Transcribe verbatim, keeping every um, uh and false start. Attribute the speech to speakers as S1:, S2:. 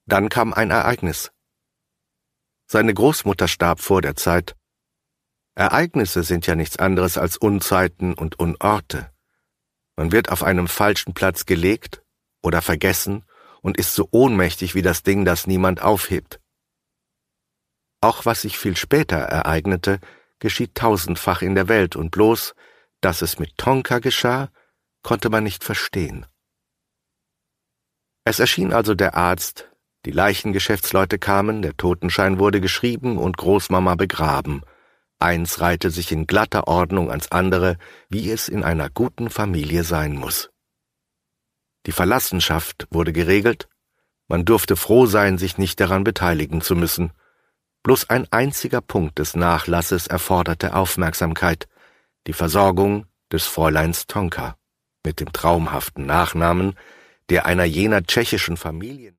S1: Dann kam ein Ereignis. Seine Großmutter starb vor der Zeit. Ereignisse sind ja nichts anderes als Unzeiten und Unorte. Man wird auf einem falschen Platz gelegt oder vergessen und ist so ohnmächtig wie das Ding, das niemand aufhebt. Auch was sich viel später ereignete, geschieht tausendfach in der Welt, und bloß, dass es mit Tonka geschah, konnte man nicht verstehen. Es erschien also der Arzt, die Leichengeschäftsleute kamen, der Totenschein wurde geschrieben und Großmama begraben. Eins reihte sich in glatter Ordnung ans andere, wie es in einer guten Familie sein muss. Die Verlassenschaft wurde geregelt, man durfte froh sein, sich nicht daran beteiligen zu müssen. Bloß ein einziger Punkt des Nachlasses erforderte Aufmerksamkeit, die Versorgung des Fräuleins Tonka mit dem traumhaften Nachnamen, der einer jener tschechischen Familien